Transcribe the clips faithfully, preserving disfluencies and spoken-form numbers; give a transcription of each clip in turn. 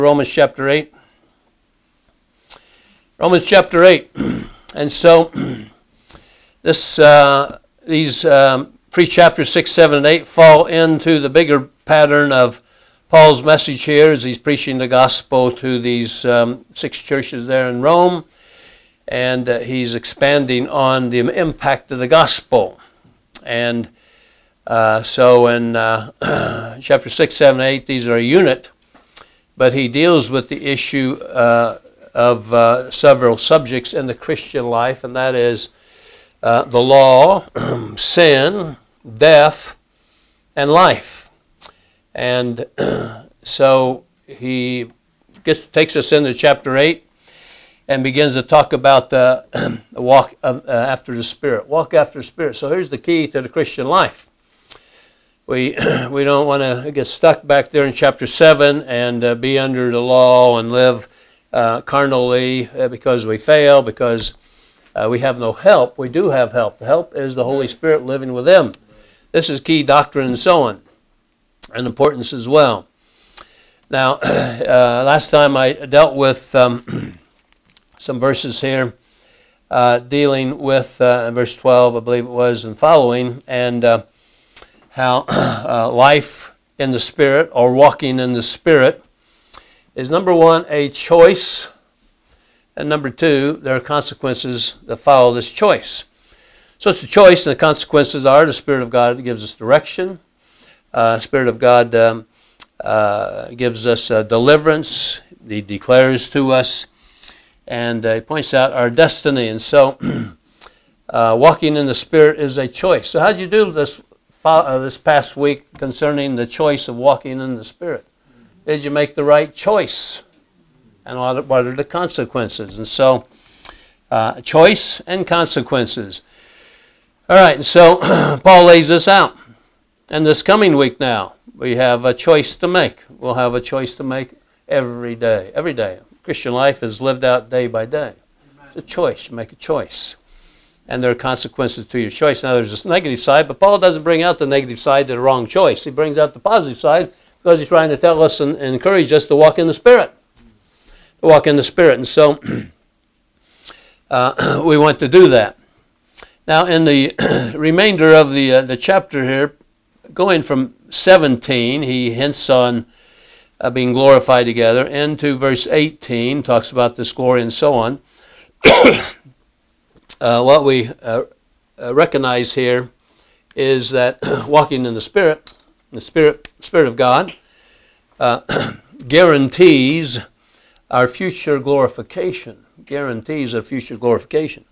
Romans chapter eight. Romans chapter eight. And so this uh, these um, pre-chapters six, seven, and eight fall into the bigger pattern of Paul's message here as he's preaching the gospel to these um, six churches there in Rome. And uh, he's expanding on the impact of the gospel. And uh, so in uh, chapter six, seven, eight, these are a unit. But he deals with the issue uh, of uh, several subjects in the Christian life, and that is uh, the law, sin, death, and life. And so he gets, takes us into chapter eight and begins to talk about the uh, walk of, uh, after the Spirit. Walk after the Spirit. So here's the key to the Christian life. We we don't want to get stuck back there in chapter seven and uh, be under the law and live uh, carnally uh, because we fail, because uh, we have no help. We do have help. The help is the Holy Spirit living within. This is key doctrine and so on, and importance as well. Now, uh, last time I dealt with um, some verses here uh, dealing with uh, verse twelve, I believe it was, and following, and uh, how uh, life in the Spirit, or walking in the Spirit, is number one, a choice, and number two, there are consequences that follow this choice. So it's a choice, and the consequences are the Spirit of God gives us direction. Uh, Spirit of God um, uh, gives us uh, deliverance. He declares to us, and uh, he points out our destiny. And so uh, walking in the Spirit is a choice. So how do you do this? Uh, this past week concerning the choice of walking in the Spirit? Did you make the right choice? And what are the consequences? And so, uh, choice and consequences. All right, and so Paul lays this out. And this coming week now, we have a choice to make. We'll have a choice to make every day. Every day. Christian life is lived out day by day. It's a choice. You make a choice. And there are consequences to your choice. Now, there's this negative side, but Paul doesn't bring out the negative side to the wrong choice. He brings out the positive side because he's trying to tell us and, and encourage us to walk in the Spirit. To walk in the Spirit. And so uh, we want to do that. Now, in the remainder of the, uh, the chapter here, going from seventeen, he hints on uh, being glorified together, into verse eighteen, talks about this glory and so on. Uh, what we uh, uh, recognize here is that walking in the Spirit, the Spirit, Spirit of God, uh, guarantees our future glorification. Guarantees our future glorification.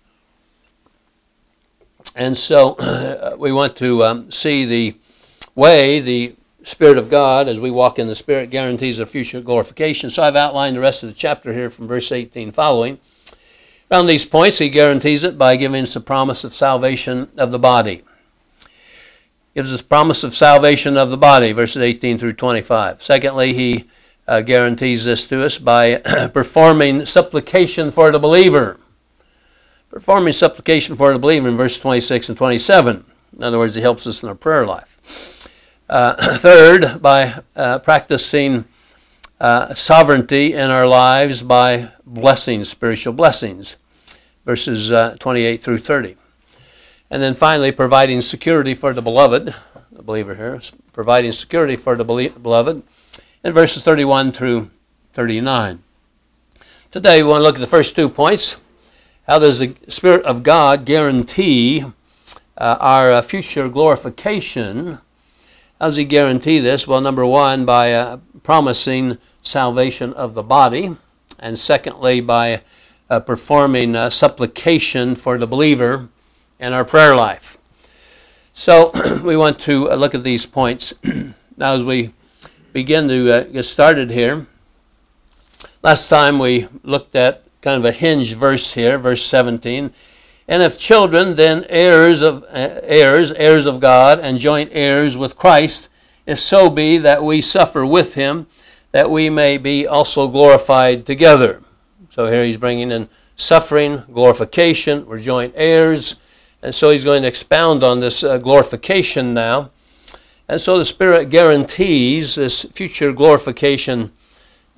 And so uh, we want to um, see the way the Spirit of God, as we walk in the Spirit, guarantees our future glorification. So I've outlined the rest of the chapter here from verse eighteen following. Around these points, he guarantees it by giving us a promise of salvation of the body. Gives us a promise of salvation of the body, verses eighteen through twenty-five. Secondly, he uh, guarantees this to us by performing supplication for the believer. Performing supplication for the believer in verses twenty-six and twenty-seven. In other words, he helps us in our prayer life. Uh, third, by uh, practicing uh, sovereignty in our lives by blessings, spiritual blessings. Verses uh, twenty-eight through thirty. And then finally, providing security for the beloved, the believer here, providing security for the beloved, in verses thirty-one through thirty-nine. Today we want to look at the first two points. How does the Spirit of God guarantee uh, our uh, future glorification? How does he guarantee this? Well, number one, by uh, promising salvation of the body, and secondly, by Uh, performing uh, supplication for the believer in our prayer life. So we want to uh, look at these points now as we begin to uh, get started here. Last time we looked at kind of a hinge verse here, verse seventeen. And if children, then heirs of uh, heirs, heirs of God, and joint heirs with Christ, if so be that we suffer with him, that we may be also glorified together. So here he's bringing in suffering, glorification, we're joint heirs, and so he's going to expound on this uh, glorification now. And so the Spirit guarantees this future glorification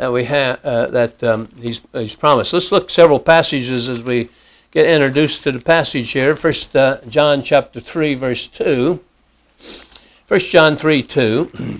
that we have uh, that um, he's, he's promised. Let's look several passages as we get introduced to the passage here. First uh, John chapter three, verse two. First John three, two.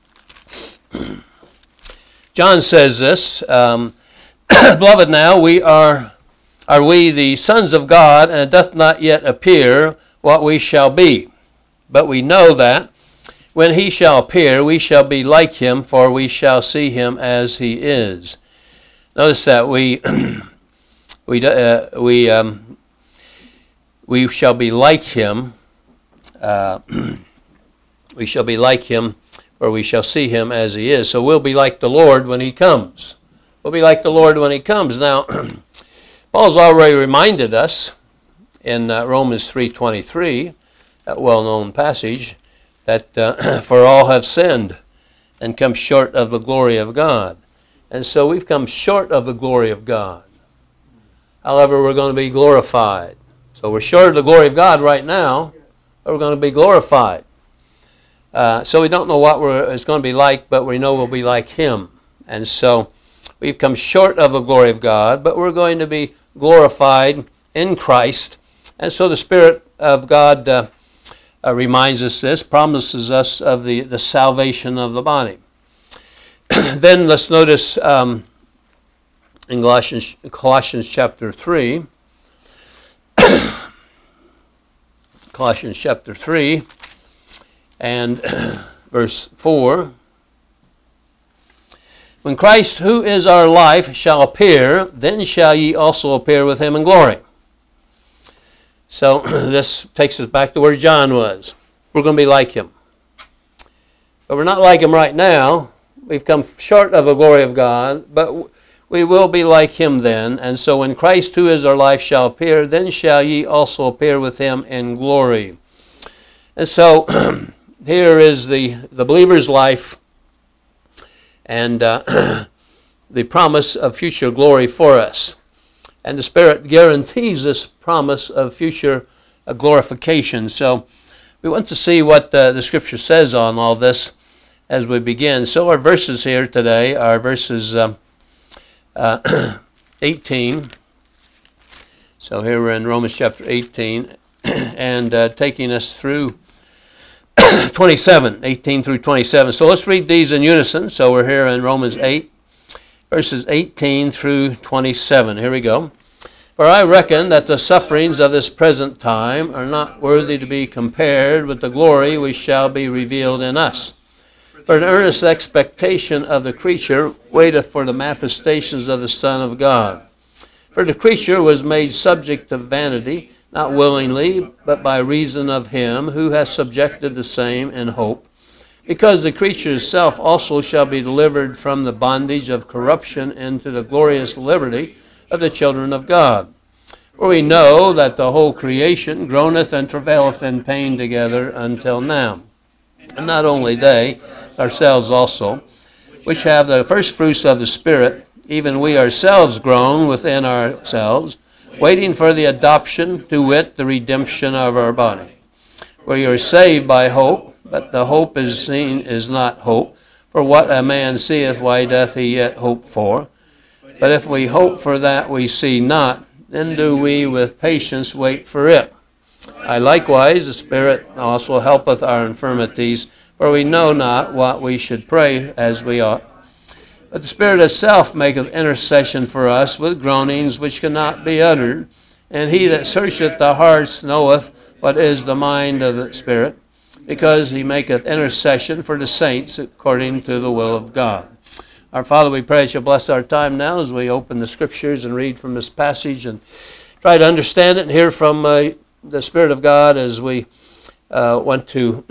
John says this, um, Beloved, now we are are we the sons of God, and it doth not yet appear what we shall be. But we know that when he shall appear, we shall be like him, for we shall see him as he is. Notice that we we uh, we um, we shall be like him. Uh, we shall be like him, for we shall see him as he is. So we'll be like the Lord when he comes. We'll be like the Lord when he comes. Now, Paul's already reminded us in uh, Romans three twenty-three, that well-known passage, that uh, for all have sinned and come short of the glory of God. And so we've come short of the glory of God. However, we're going to be glorified. So we're short of the glory of God right now, but we're going to be glorified. Uh, so we don't know what we're, it's going to be like, but we know we'll be like him. And so we've come short of the glory of God, but we're going to be glorified in Christ. And so the Spirit of God uh, uh, reminds us this, promises us of the, the salvation of the body. Then let's notice um, in Colossians, Colossians chapter three, Colossians chapter three and verse four. When Christ, who is our life, shall appear, then shall ye also appear with him in glory. So this takes us back to where John was. We're going to be like him. But we're not like him right now. We've come short of the glory of God, but we will be like him then. And so when Christ, who is our life, shall appear, then shall ye also appear with him in glory. And so here is the, the believer's life and uh, the promise of future glory for us. And the Spirit guarantees this promise of future uh, glorification. So we want to see what uh, the Scripture says on all this as we begin. So our verses here today are verses um, uh, eighteen. So here we're in Romans chapter eighteen, and uh, taking us through twenty-seven, eighteen through twenty-seven. So let's read these in unison. So we're here in Romans eight, verses eighteen through twenty-seven. Here we go. For I reckon that the sufferings of this present time are not worthy to be compared with the glory which shall be revealed in us. For an earnest expectation of the creature waiteth for the manifestations of the Son of God. For the creature was made subject to vanity, not willingly, but by reason of him who has subjected the same in hope, because the creature's self also shall be delivered from the bondage of corruption into the glorious liberty of the children of God. For we know that the whole creation groaneth and travaileth in pain together until now. And not only they, ourselves also, which have the first fruits of the Spirit, even we ourselves groan within ourselves, waiting for the adoption, to wit, the redemption of our body. For you are saved by hope, but the hope is seen is not hope. For what a man seeth, why doth he yet hope for? But if we hope for that we see not, then do we with patience wait for it. I likewise, the Spirit also helpeth our infirmities, for we know not what we should pray as we ought. But the Spirit itself maketh intercession for us with groanings which cannot be uttered. And he that searcheth the hearts knoweth what is the mind of the Spirit, because he maketh intercession for the saints according to the will of God. Our Father, we pray that you'll bless our time now as we open the Scriptures and read from this passage and try to understand it and hear from uh, the Spirit of God as we uh, want to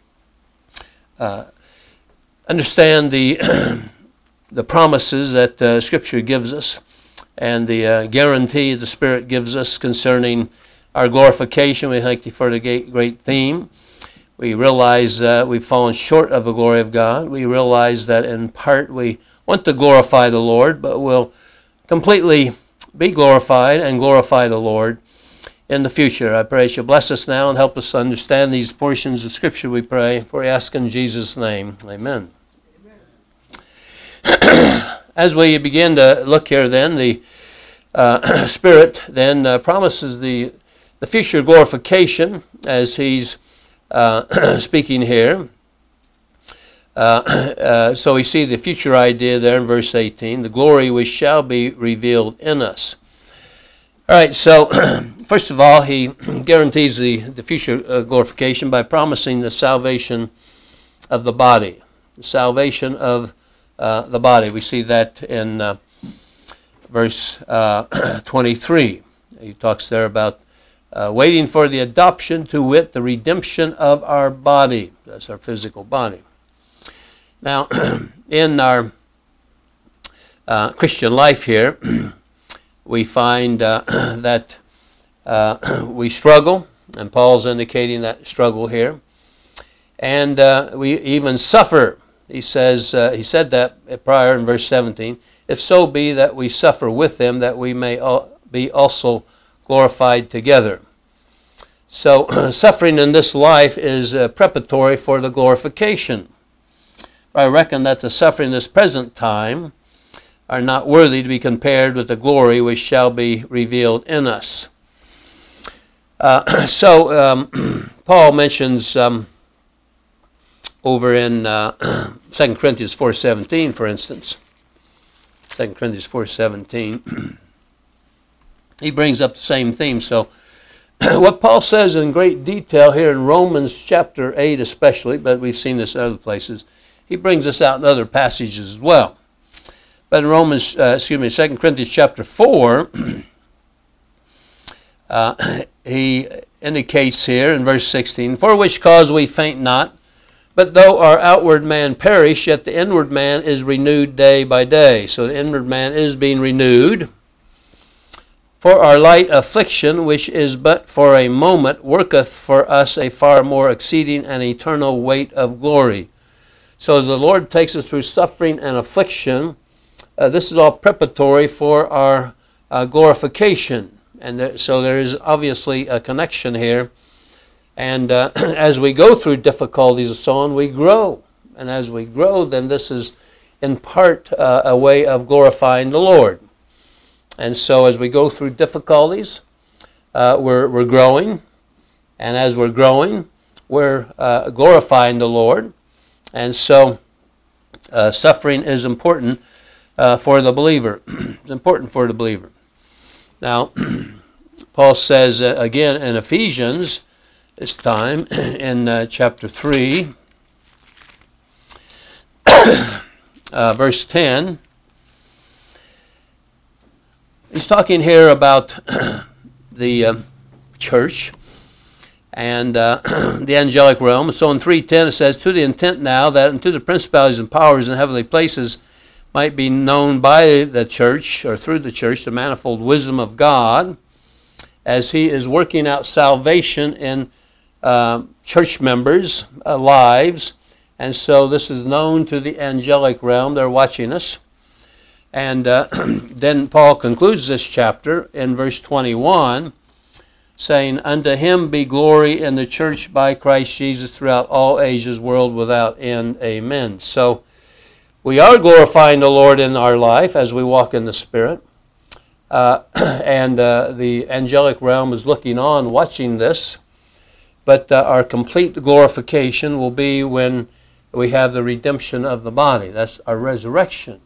uh, understand the the promises that uh, Scripture gives us and the uh, guarantee the Spirit gives us concerning our glorification. We thank you for the great theme. We realize uh, we've fallen short of the glory of God. We realize that in part we want to glorify the Lord, but we'll completely be glorified and glorify the Lord in the future. I pray that you bless us now and help us understand these portions of Scripture, we pray, for we ask in Jesus' name. Amen. Amen. as we begin to look here then, the uh, Spirit then uh, promises the, the future glorification as he's uh, speaking here. Uh, uh, so we see the future idea there in verse eighteen, the glory which shall be revealed in us. All right, so first of all, he guarantees the, the future uh, glorification by promising the salvation of the body. The salvation of uh, the body. We see that in uh, verse uh, twenty-three. He talks there about uh, waiting for the adoption, to wit, the redemption of our body. That's our physical body. Now, in our uh, Christian life here, we find uh, that uh, we struggle, and Paul's indicating that struggle here, and uh, we even suffer. He says uh, he said that prior in verse seventeen. If so be that we suffer with them, that we may be also glorified together. So suffering in this life is uh, preparatory for the glorification. I reckon that the suffering in this present time are not worthy to be compared with the glory which shall be revealed in us. Uh, so um, Paul mentions um, over in uh, Second Corinthians four seventeen, for instance, Second Corinthians four seventeen, he brings up the same theme. So what Paul says in great detail here in Romans chapter eight especially, but we've seen this in other places, he brings this out in other passages as well. But in Romans, uh, excuse me, Second Corinthians chapter four, uh, he indicates here in verse sixteen, for which cause we faint not, but though our outward man perish, yet the inward man is renewed day by day. So the inward man is being renewed. For our light affliction, which is but for a moment, worketh for us a far more exceeding and eternal weight of glory. So as the Lord takes us through suffering and affliction, uh, this is all preparatory for our uh, glorification. And there, so there is obviously a connection here. And uh, as we go through difficulties and so on, we grow. And as we grow, then this is in part uh, a way of glorifying the Lord. And so as we go through difficulties, uh, we're, we're growing. And as we're growing, we're uh, glorifying the Lord. And so uh, suffering is important uh, for the believer. It's important for the believer. Now, Paul says uh, again in Ephesians, this time, in uh, chapter three, uh, verse ten, he's talking here about the uh, church and uh, the angelic realm. So in three ten it says, to the intent now that unto the principalities and powers in heavenly places might be known by the church, or through the church, the manifold wisdom of God, as he is working out salvation in uh, church members' uh, lives. And so this is known to the angelic realm. They're watching us. And uh, then Paul concludes this chapter in verse twenty-one, saying, unto him be glory in the church by Christ Jesus throughout all ages, world without end. Amen. So we are glorifying the Lord in our life as we walk in the Spirit. Uh, and uh, the angelic realm is looking on, watching this. But uh, our complete glorification will be when we have the redemption of the body. That's our resurrection.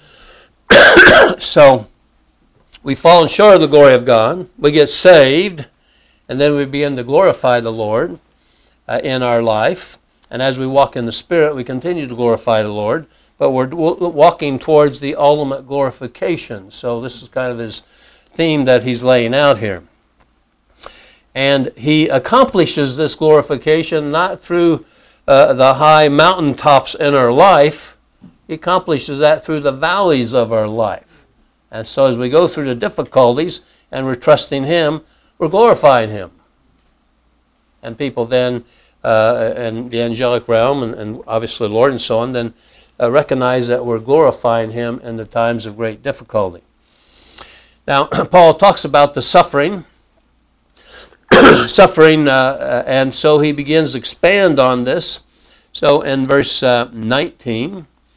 So we fall short of the glory of God. We get saved. And then we begin to glorify the Lord uh, in our life. And as we walk in the Spirit, we continue to glorify the Lord. But we're w- walking towards the ultimate glorification. So this is kind of his theme that he's laying out here. And he accomplishes this glorification not through uh, the high mountaintops in our life. He accomplishes that through the valleys of our life. And so as we go through the difficulties and we're trusting him, we're glorifying him. And people then, uh, in the angelic realm, and, and obviously the Lord and so on, then uh, recognize that we're glorifying him in the times of great difficulty. Now, Paul talks about the suffering, suffering, uh, and so he begins to expand on this. So in verse uh, nineteen,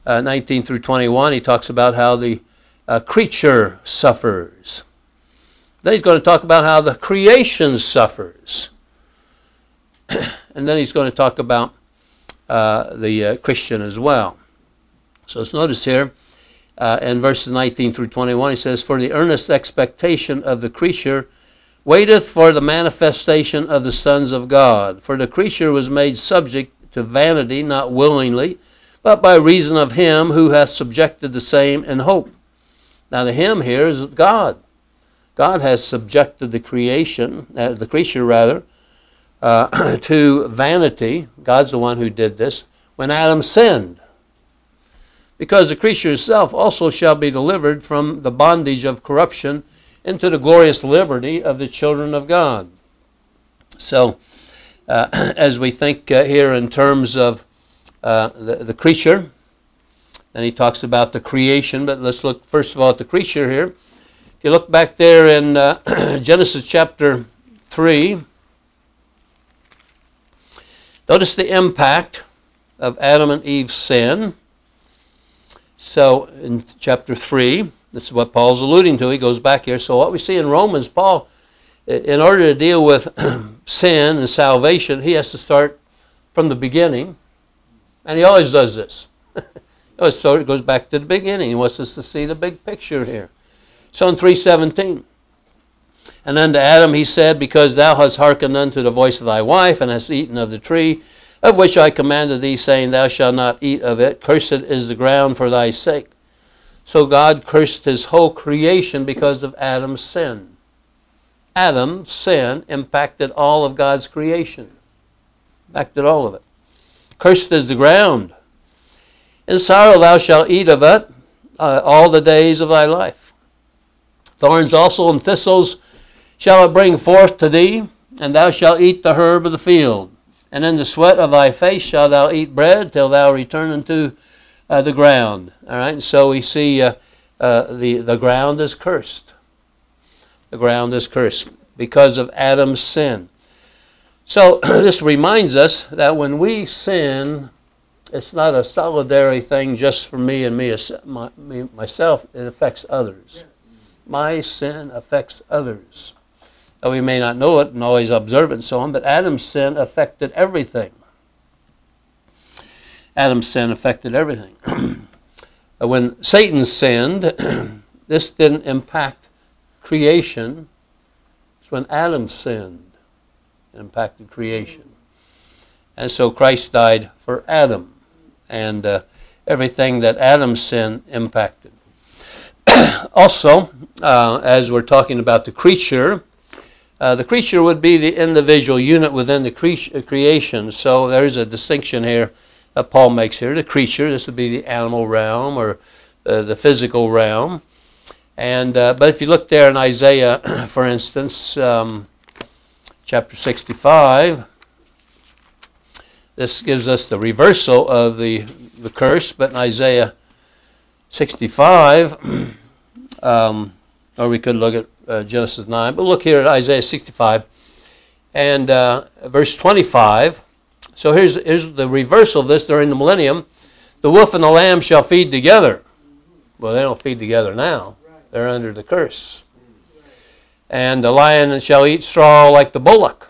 uh, nineteen through twenty-one, he talks about how the uh, creature suffers. Then he's going to talk about how the creation suffers. And then he's going to talk about uh, the uh, Christian as well. So let's notice here uh, in verses nineteen through twenty-one, he says, "For the earnest expectation of the creature waiteth for the manifestation of the sons of God. For the creature was made subject to vanity, not willingly, but by reason of him who hath subjected the same in hope." Now the him here is God. God has subjected the creation, uh, the creature rather, uh, to vanity. God's the one who did this when Adam sinned. Because the creature itself also shall be delivered from the bondage of corruption into the glorious liberty of the children of God. So, uh, as we think uh, here in terms of uh, the, the creature, then he talks about the creation, but let's look first of all at the creature here. If you look back there in uh, Genesis chapter three, notice the impact of Adam and Eve's sin. So in chapter three, this is what Paul's alluding to. He goes back here. So what we see in Romans, Paul, in order to deal with sin and salvation, he has to start from the beginning. And he always does this. So it goes back to the beginning. He wants us to see the big picture here. So in three seventeen, "And unto Adam he said, Because thou hast hearkened unto the voice of thy wife, and hast eaten of the tree, of which I commanded thee, saying, Thou shalt not eat of it. Cursed is the ground for thy sake. So God cursed his whole creation because of Adam's sin." Adam's sin impacted all of God's creation. Impacted all of it. "Cursed is the ground. In sorrow thou shalt eat of it uh, all the days of thy life. Thorns also and thistles shall it bring forth to thee, and thou shalt eat the herb of the field. And in the sweat of thy face shalt thou eat bread, till thou return unto uh, the ground." All right, and so we see uh, uh, the, the ground is cursed. The ground is cursed because of Adam's sin. So this reminds us that when we sin, it's not a solitary thing just for me and me, my, me myself. It affects others. My sin affects others. Though we may not know it and always observe it and so on, but Adam's sin affected everything. Adam's sin affected everything. When Satan sinned, this didn't impact creation. It's when Adam sinned, it impacted creation. And so Christ died for Adam and uh, everything that Adam's sin impacted. Also, uh, as we're talking about the creature, uh, the creature would be the individual unit within the cre- creation. So there's a distinction here that Paul makes here. The creature, this would be the animal realm or uh, the physical realm. And uh, but if you look there in Isaiah, for instance, um, chapter sixty-five, this gives us the reversal of the, the curse. But in Isaiah sixty-five, um, or we could look at uh, Genesis nine, but look here at Isaiah sixty-five and uh, verse twenty-five. So here's, here's the reversal of this during the millennium. "The wolf and the lamb shall feed together." Well, they don't feed together now. They're under the curse. "And the lion shall eat straw like the bullock."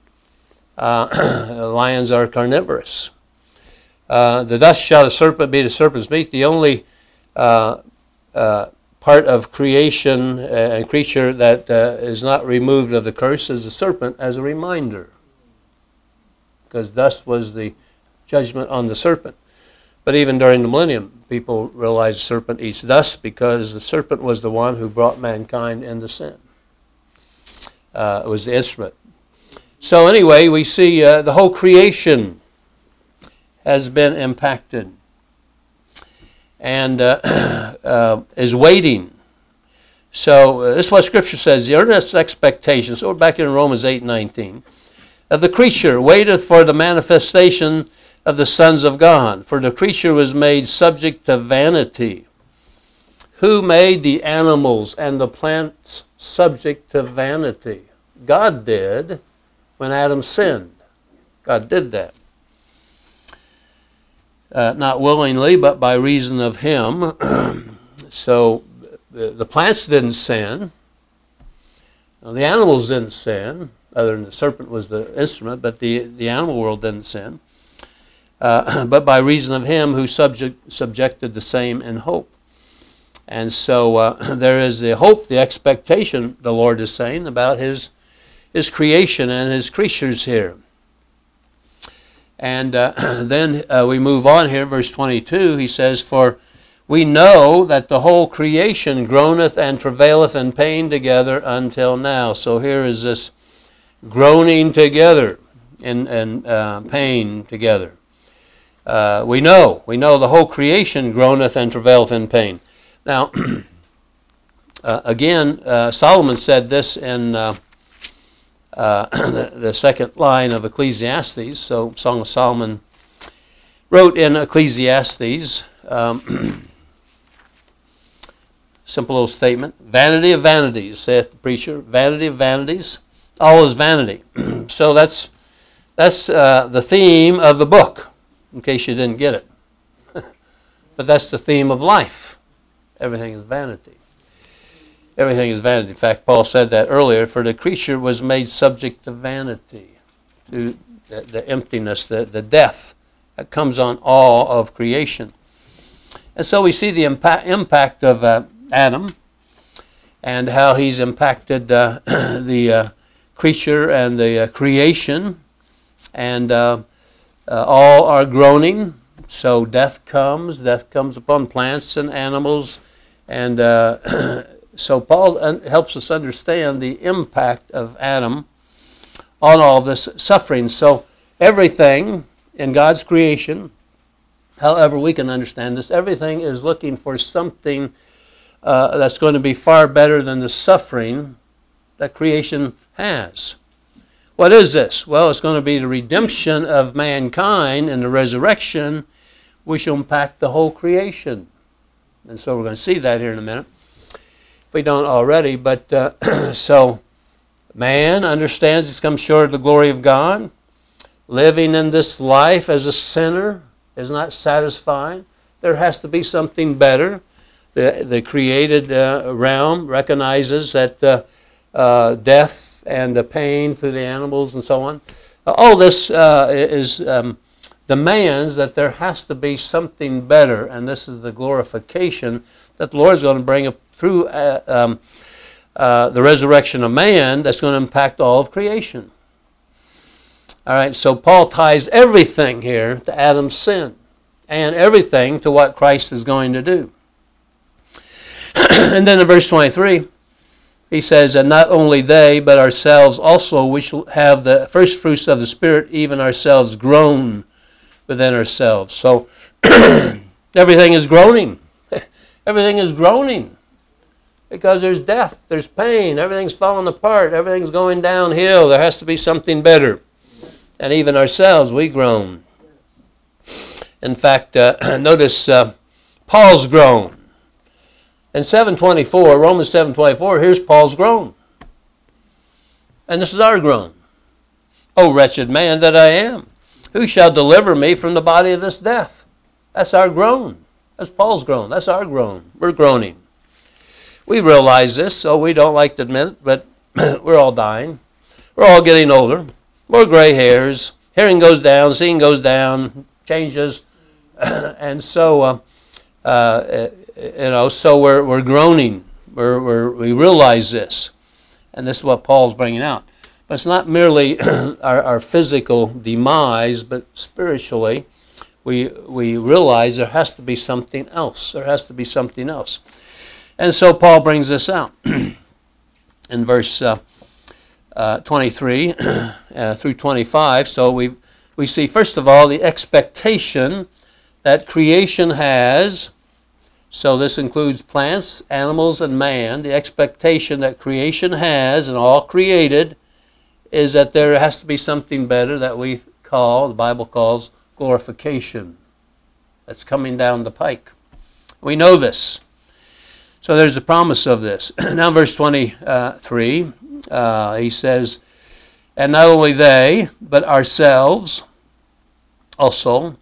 Uh, lions are carnivorous. Uh, "the dust shall the serpent be the serpent's meat." The only uh, uh, part of creation and creature that uh, is not removed of the curse is the serpent, as a reminder. Because dust was the judgment on the serpent. But even during the millennium, people realized the serpent eats dust because the serpent was the one who brought mankind into sin. Uh, it was the instrument. So anyway, we see uh, the whole creation has been impacted and uh, uh, is waiting. So uh, this is what Scripture says. "The earnest expectation," so we're back in Romans eight nineteen, "of the creature waiteth for the manifestation of the sons of God. For the creature was made subject to vanity." Who made the animals and the plants subject to vanity? God did when Adam sinned. God did that. uh, not willingly, but by reason of him. So the, the plants didn't sin. The animals didn't sin, other than the serpent was the instrument, but the, the animal world didn't sin. Uh, but by reason of him who subject, subjected the same in hope. And so uh, there is the hope, the expectation, the Lord is saying, about his, his creation and his creatures here. And uh, then uh, we move on here, verse twenty-two, he says, For we know that the whole creation groaneth and travaileth in pain together until now. So here is this groaning together in, in uh, pain together. Uh, we know, we know the whole creation groaneth and travaileth in pain. Now, uh, again, uh, Solomon said this in uh, uh, the, the second line of Ecclesiastes. So, Song of Solomon wrote in Ecclesiastes, um, simple little statement, vanity of vanities, saith the preacher, vanity of vanities, all is vanity. So that's, that's uh, the theme of the book, in case you didn't get it. But that's the theme of life. Everything is vanity. Everything is vanity. In fact, Paul said that earlier, for the creature was made subject to vanity, to the, the emptiness, the, the death that comes on all of creation. And so we see the impact, impact of uh, Adam and how he's impacted uh, the uh, creature and the uh, creation, and uh, uh, all are groaning. So death comes, death comes upon plants and animals, and uh, so Paul un- helps us understand the impact of Adam on all this suffering. So everything in God's creation, however we can understand this, everything is looking for something uh, that's going to be far better than the suffering that creation has. What is this? Well, it's going to be the redemption of mankind and the resurrection, which will impact the whole creation. And so we're going to see that here in a minute, if we don't already. But uh, so man understands he's come short of the glory of God. Living in this life as a sinner is not satisfying. There has to be something better. The, the created uh, realm recognizes that uh, uh, death and the pain through the animals and so on, uh, all this uh, is um, demands that there has to be something better, and this is the glorification that the Lord is going to bring up through uh, um, uh, the resurrection of man that's going to impact all of creation. All right, so Paul ties everything here to Adam's sin and everything to what Christ is going to do. And then in verse twenty-three, he says, And not only they, but ourselves also, which have the first fruits of the Spirit, even ourselves groan within ourselves. So everything is groaning. Everything is groaning because there's death, there's pain, everything's falling apart, everything's going downhill. There has to be something better. And even ourselves, we groan. In fact, uh, notice uh, Paul's groan. In seven twenty-four, Romans seven twenty-four, here's Paul's groan. And this is our groan. O wretched man that I am, who shall deliver me from the body of this death? That's our groan. That's Paul's groan. That's our groan. We're groaning. We realize this, so we don't like to admit it, but we're all dying. We're all getting older. More gray hairs. Hearing goes down, seeing goes down, changes. And so, uh, uh, you know, so we're we're groaning. We're, we're we realize this, and this is what Paul's bringing out. But it's not merely our, our physical demise, but spiritually, we we realize there has to be something else. There has to be something else, and so Paul brings this out in verse uh, uh, twenty-three uh, through twenty-five. So we we see first of all the expectation that creation has. So this includes plants, animals, and man. The expectation that creation has, and all created, is that there has to be something better that we call, the Bible calls, glorification. That's coming down the pike. We know this. So there's the promise of this. Now verse twenty-three, uh, he says, And not only they, but ourselves also,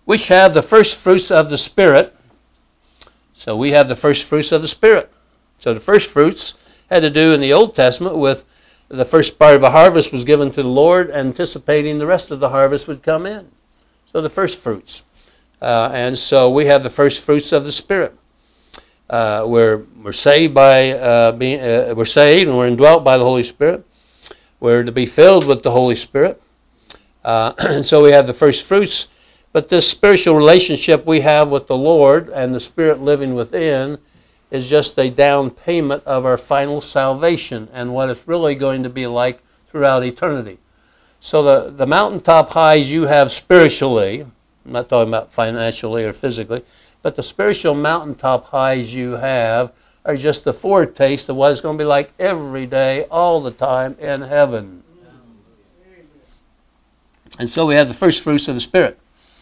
which have the first fruits of the Spirit. So we have the first fruits of the Spirit. So the first fruits had to do in the Old Testament with the first part of a harvest was given to the Lord, anticipating the rest of the harvest would come in. So the first fruits. Uh, and so we have the first fruits of the Spirit. Uh, we're, we're saved by uh, being uh, we're saved and we're indwelt by the Holy Spirit. We're to be filled with the Holy Spirit. Uh, and so we have the first fruits. But this spiritual relationship we have with the Lord and the Spirit living within is just a down payment of our final salvation and what it's really going to be like throughout eternity. So the, the mountaintop highs you have spiritually, I'm not talking about financially or physically, but the spiritual mountaintop highs you have are just the foretaste of what it's going to be like every day, all the time in heaven. And so we have the first fruits of the Spirit.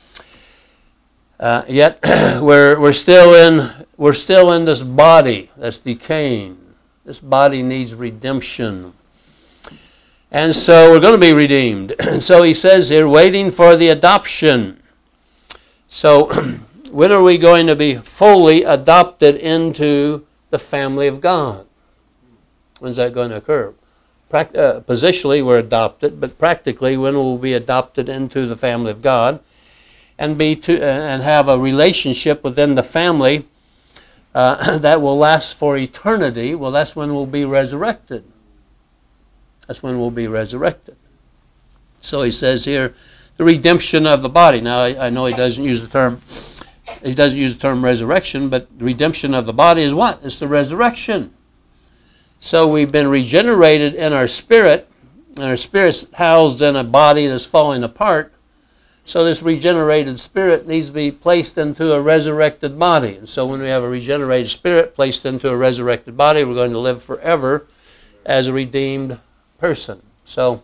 Uh, yet we're we're still in we're still in this body that's decaying. This body needs redemption. And so we're going to be redeemed. And so he says here, waiting for the adoption. So when are we going to be fully adopted into the family of God? When's that going to occur? Pract- uh, positionally, we're adopted, but practically, when will we be adopted into the family of God and be to uh, and have a relationship within the family uh, that will last for eternity? Well, that's when we'll be resurrected. That's when we'll be resurrected. So he says here, the redemption of the body. Now, I, I know he doesn't use the term, he doesn't use the term resurrection, but the redemption of the body is what? It's the resurrection. So we've been regenerated in our spirit, and our spirit's housed in a body that's falling apart. So this regenerated spirit needs to be placed into a resurrected body. And so when we have a regenerated spirit placed into a resurrected body, we're going to live forever as a redeemed person. So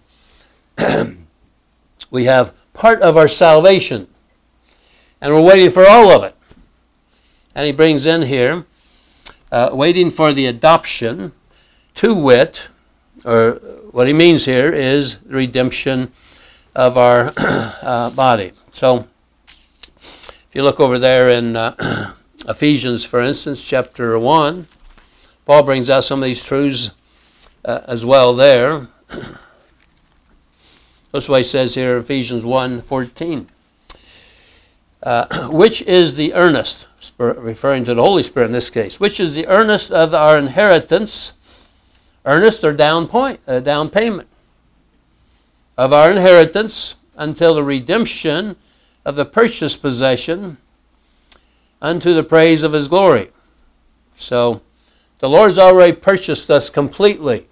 we have part of our salvation, and we're waiting for all of it. And he brings in here, uh, waiting for the adoption, to wit, or what he means here is the redemption of our uh, body. So if you look over there in uh, Ephesians, for instance, chapter one, Paul brings out some of these truths uh, as well there. That's why he says here, Ephesians one fourteen, uh, which is the earnest, referring to the Holy Spirit in this case, which is the earnest of our inheritance, earnest or down point, uh, down payment of our inheritance until the redemption of the purchased possession unto the praise of his glory. So the Lord's already purchased us completely.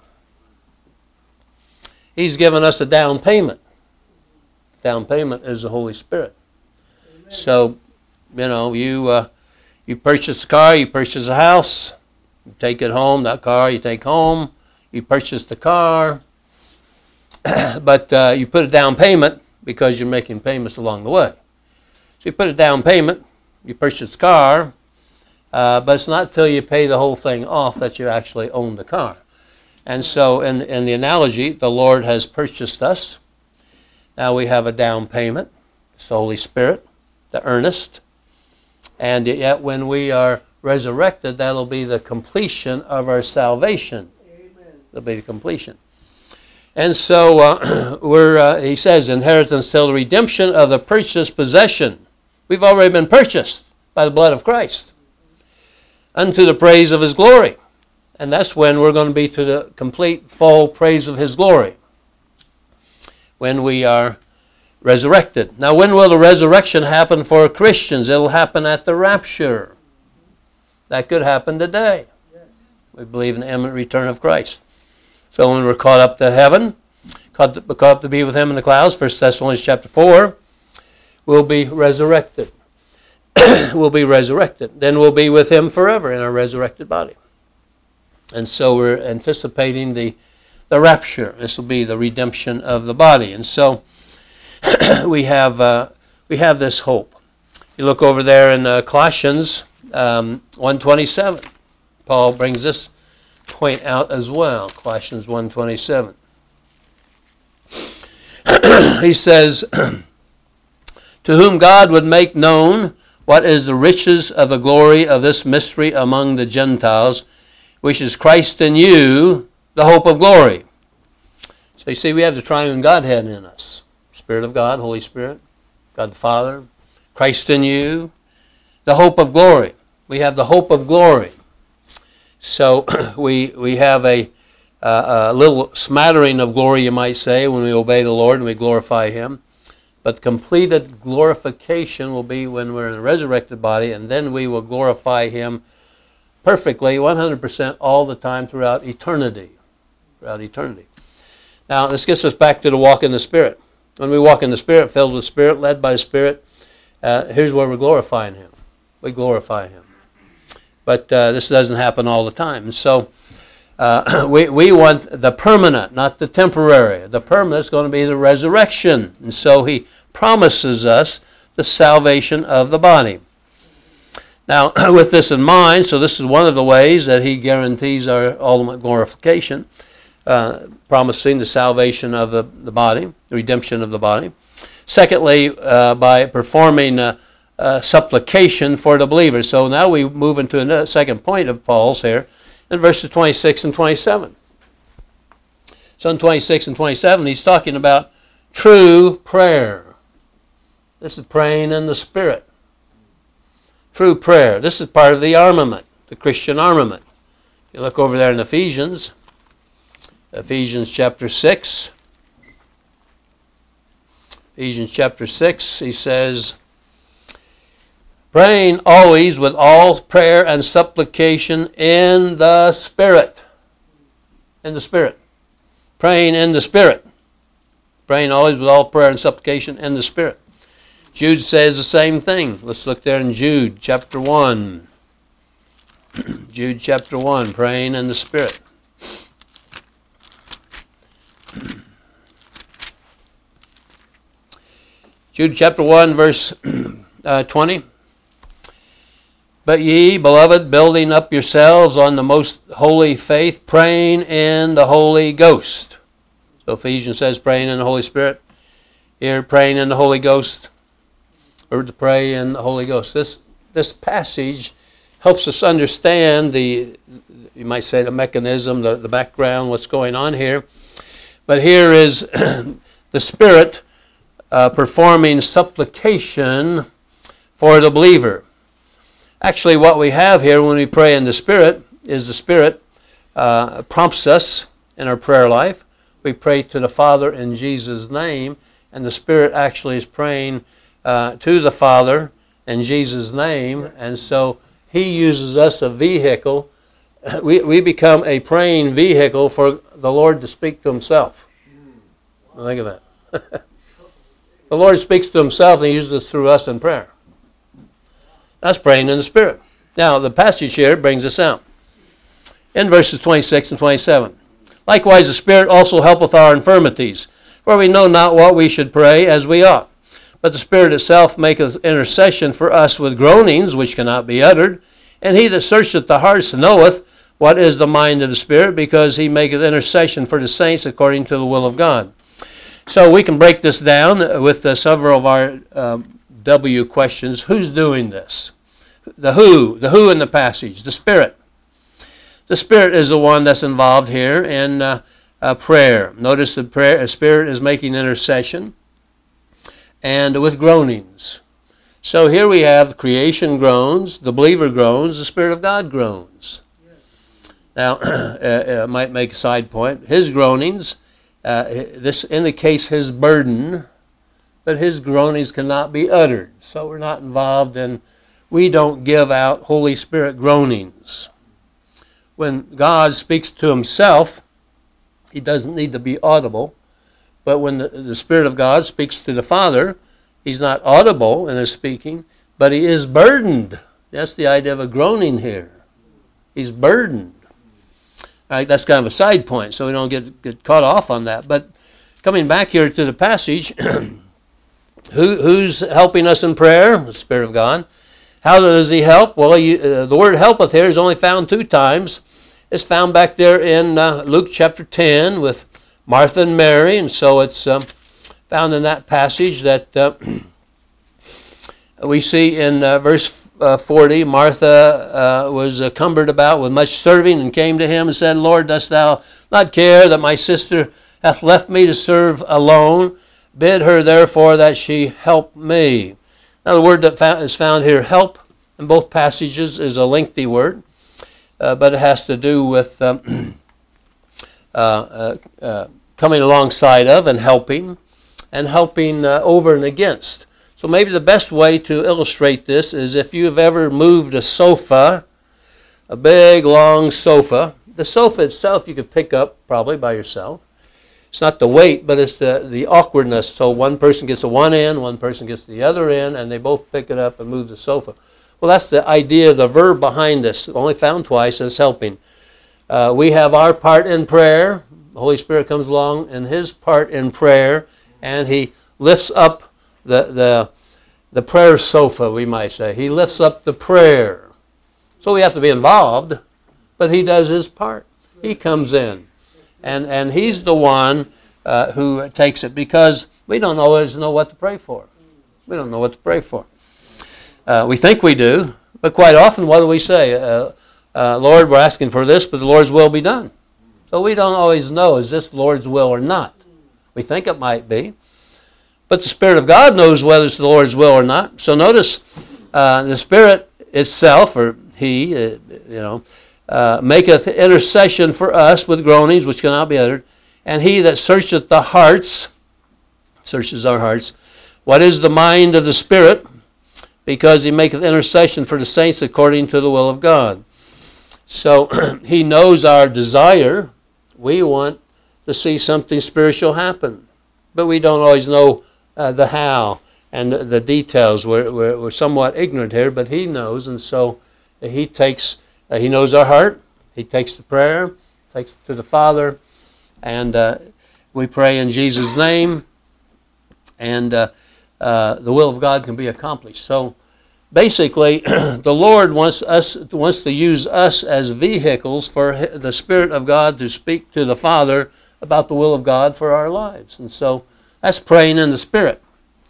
He's given us a down payment. Down payment is the Holy Spirit. Amen. So, you know, you uh, you purchase a car, you purchase a house, you take it home, that car you take home, you purchase the car, but uh, you put a down payment because you're making payments along the way. So you put a down payment, you purchase the car, uh, but it's not until you pay the whole thing off that you actually own the car. And so in, in the analogy, the Lord has purchased us. Now we have a down payment. It's the Holy Spirit, the earnest. And yet when we are resurrected, that'll be the completion of our salvation. Amen. That'll be the completion. And so uh, we're, uh, he says, inheritance till the redemption of the purchased possession. We've already been purchased by the blood of Christ unto the praise of his glory. And that's when we're going to be to the complete, full praise of his glory, when we are resurrected. Now, when will the resurrection happen for Christians? It'll happen at the rapture. That could happen today. Yes. We believe in the imminent return of Christ. So when we're caught up to heaven, caught, to, caught up to be with him in the clouds, First Thessalonians chapter four, we'll be resurrected. We'll be resurrected. Then we'll be with him forever in our resurrected body. And so we're anticipating the, the rapture. This will be the redemption of the body. And so we have uh, we have this hope. You look over there in uh, Colossians um, one twenty-seven. Paul brings this point out as well. Colossians one twenty-seven. He says, to whom God would make known what is the riches of the glory of this mystery among the Gentiles, which is Christ in you, the hope of glory. So you see, we have the triune Godhead in us. Spirit of God, Holy Spirit, God the Father, Christ in you, the hope of glory. We have the hope of glory. So we we have a, uh, a little smattering of glory, you might say, when we obey the Lord and we glorify Him. But completed glorification will be when we're in a resurrected body, and then we will glorify Him perfectly, one hundred percent all the time throughout eternity. Throughout eternity. Now, this gets us back to the walk in the Spirit. When we walk in the Spirit, filled with Spirit, led by the Spirit, uh, here's where we're glorifying Him. We glorify Him. But uh, this doesn't happen all the time. And so uh, we, we want the permanent, not the temporary. The permanent is going to be the resurrection. And so He promises us the salvation of the body. Now, with this in mind, so this is one of the ways that He guarantees our ultimate glorification, uh, promising the salvation of the, the body, the redemption of the body. Secondly, uh, by performing uh, uh, supplication for the believer. So now we move into a second point of Paul's here in verses twenty-six and twenty-seven. So in twenty-six and twenty-seven, he's talking about true prayer. This is praying in the Spirit. True prayer. This is part of the armament, the Christian armament. You look over there in Ephesians, Ephesians chapter six. Ephesians chapter six, he says, praying always with all prayer and supplication in the Spirit. In the Spirit. Praying in the Spirit. Praying always with all prayer and supplication in the Spirit. Jude says the same thing. Let's look there in Jude chapter one. Jude chapter one, praying in the Spirit. Jude chapter one, verse uh, twenty. But ye, beloved, building up yourselves on the most holy faith, praying in the Holy Ghost. So Ephesians says praying in the Holy Spirit. Here, praying in the Holy Ghost. Or to pray in the Holy Ghost. This this passage helps us understand the, you might say, the mechanism, the, the background, what's going on here. But here is the Spirit uh, performing supplication for the believer. Actually, what we have here when we pray in the Spirit is the Spirit uh, prompts us in our prayer life. We pray to the Father in Jesus' name, and the Spirit actually is praying uh, to the Father in Jesus' name, and so He uses us a vehicle. We, we become a praying vehicle for the Lord to speak to Himself. Think of that. The Lord speaks to Himself and He uses it through us in prayer. That's praying in the Spirit. Now, the passage here brings us out. In verses twenty-six and twenty-seven. Likewise, the Spirit also helpeth our infirmities, for we know not what we should pray as we ought. But the Spirit itself maketh intercession for us with groanings which cannot be uttered. And He that searcheth the hearts knoweth what is the mind of the Spirit, because He maketh intercession for the saints according to the will of God. So we can break this down with uh, several of our um, W questions. Who's doing this? The who, the who in the passage, the Spirit. The Spirit is the one that's involved here in uh, uh, prayer. Notice the prayer, the Spirit is making intercession and with groanings. So here we have creation groans, the believer groans, the Spirit of God groans. Yes. Now, uh, I might make a side point. His groanings, uh, this indicates His burden, but His groanings cannot be uttered. So we're not involved in, we don't give out Holy Spirit groanings. When God speaks to Himself, He doesn't need to be audible. But when the, the Spirit of God speaks to the Father, He's not audible in His speaking, but He is burdened. That's the idea of a groaning here. He's burdened. All right, that's kind of a side point, so we don't get, get caught off on that. But coming back here to the passage, Who, who's helping us in prayer? The Spirit of God. How does He help? Well, you, uh, the word helpeth here is only found two times. It's found back there in uh, Luke chapter ten with Martha and Mary, and so it's um, found in that passage that uh, we see in uh, verse uh, forty, Martha uh, was uh, cumbered about with much serving and came to him and said, Lord, dost thou not care that my sister hath left me to serve alone? Bid her therefore that she help me. Now the word that is found here, help, in both passages is a lengthy word, uh, but it has to do with um, uh, uh, uh, coming alongside of and helping, and helping uh, over and against. So maybe the best way to illustrate this is if you've ever moved a sofa, a big long sofa. The sofa itself you could pick up probably by yourself. It's not the weight, but it's the, the awkwardness. So one person gets to one end, one person gets to the other end, and they both pick it up and move the sofa. Well, that's the idea, the verb behind this, only found twice, as helping. Uh, we have our part in prayer. The Holy Spirit comes along in his part in prayer, and he lifts up the, the, the prayer sofa, we might say. He lifts up the prayer. So we have to be involved, but he does his part. He comes in. And and he's the one uh, who takes it, because we don't always know what to pray for. We don't know what to pray for. Uh, we think we do, but quite often what do we say? Uh, uh, Lord, we're asking for this, but the Lord's will be done. So we don't always know, is this the Lord's will or not? We think it might be. But the Spirit of God knows whether it's the Lord's will or not. So notice uh, the Spirit itself, or he, uh, you know, Uh, maketh intercession for us with groanings which cannot be uttered. And he that searcheth the hearts, searches our hearts, what is the mind of the Spirit? Because he maketh intercession for the saints according to the will of God. So he knows our desire. We want to see something spiritual happen. But we don't always know uh, the how and the, the details. We're, we're, we're somewhat ignorant here, but he knows. And so he takes... Uh, he knows our heart. He takes the prayer, takes it to the Father, and uh, we pray in Jesus' name, and uh, uh, the will of God can be accomplished. So basically, the Lord wants us wants to use us as vehicles for the Spirit of God to speak to the Father about the will of God for our lives. And so that's praying in the Spirit.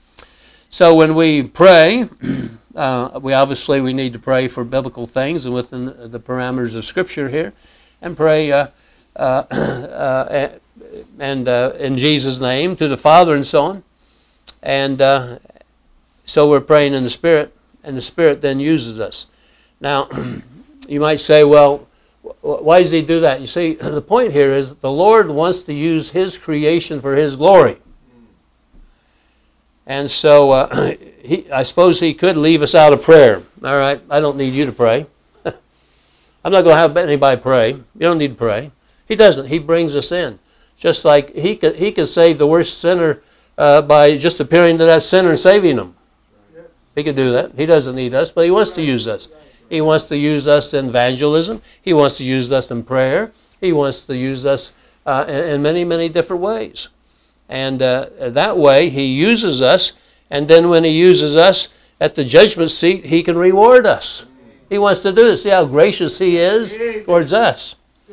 So when we pray, Uh, we obviously we need to pray for biblical things and within the parameters of Scripture here, and pray uh, uh, uh, and uh, in Jesus' name to the Father and so on. And uh, so we're praying in the Spirit, and the Spirit then uses us. Now, you might say, well, why does he do that? You see, the point here is the Lord wants to use his creation for his glory. And so uh, he, I suppose he could leave us out of prayer. All right, I don't need you to pray. I'm not going to have anybody pray. You don't need to pray. He doesn't. He brings us in. Just like he could, he could save the worst sinner uh, by just appearing to that sinner and saving them. He could do that. He doesn't need us, but he wants to use us. He wants to use us in evangelism. He wants to use us in prayer. He wants to use us uh, in, in many, many different ways. And uh, that way, he uses us, and then when he uses us at the judgment seat, he can reward us. He wants to do this. See how gracious he is towards us.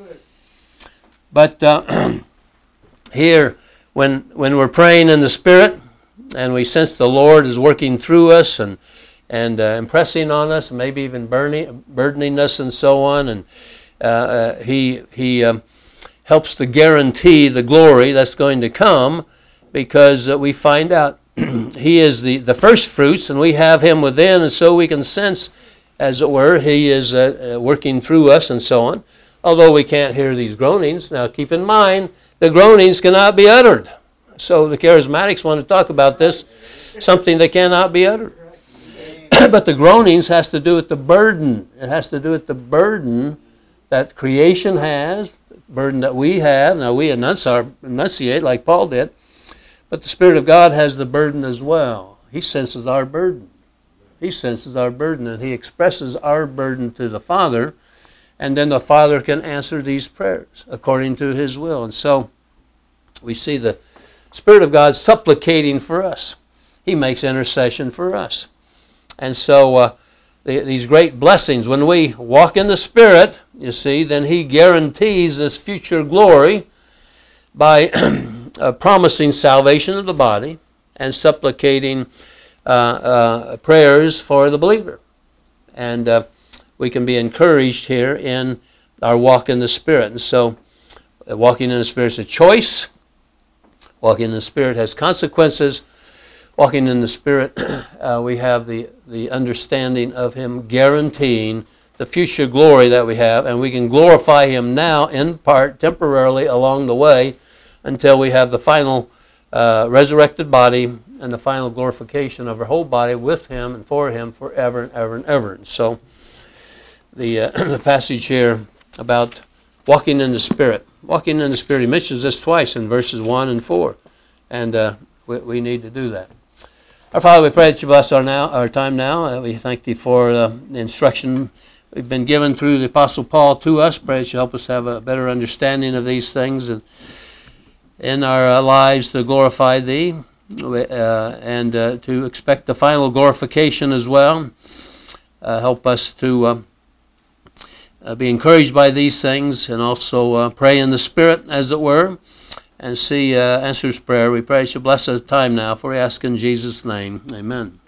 But uh, here, when when we're praying in the Spirit, and we sense the Lord is working through us and and uh, impressing on us, maybe even burdening, burdening us and so on, and uh, uh, he he. Um, helps to guarantee the glory that's going to come, because uh, we find out he is the, the first fruits, and we have him within, and so we can sense, as it were, he is uh, uh, working through us and so on, although we can't hear these groanings. Now keep in mind, the groanings cannot be uttered. So the charismatics want to talk about this, something that cannot be uttered. But the groanings has to do with the burden. It has to do with the burden that creation has, burden that we have. Now we enunciate like Paul did, but the Spirit of God has the burden as well. He senses our burden. He senses our burden, and he expresses our burden to the Father, and then the Father can answer these prayers according to his will. And so we see the Spirit of God supplicating for us. He makes intercession for us. And so uh, the, these great blessings, when we walk in the Spirit, you see, then he guarantees this future glory by uh, promising salvation of the body and supplicating uh, uh, prayers for the believer. And uh, we can be encouraged here in our walk in the Spirit. And so uh, walking in the Spirit is a choice. Walking in the Spirit has consequences. Walking in the Spirit, uh, we have the, the understanding of Him guaranteeing the future glory that we have, and we can glorify Him now in part, temporarily along the way, until we have the final uh, resurrected body and the final glorification of our whole body with Him and for Him forever and ever and ever. And so the, uh, the passage here about walking in the Spirit. Walking in the Spirit, he mentions this twice in verses one and four, and uh, we, we need to do that. Our Father, we pray that you bless our now, our time now. Uh, we thank Thee for uh, the instruction we've been given through the Apostle Paul to us. Pray that you help us have a better understanding of these things and in our uh, lives to glorify Thee uh, and uh, to expect the final glorification as well. Uh, help us to uh, uh, be encouraged by these things and also uh, pray in the Spirit, as it were, and see uh, answers prayer. We pray that you bless our time now, for we ask in Jesus' name. Amen.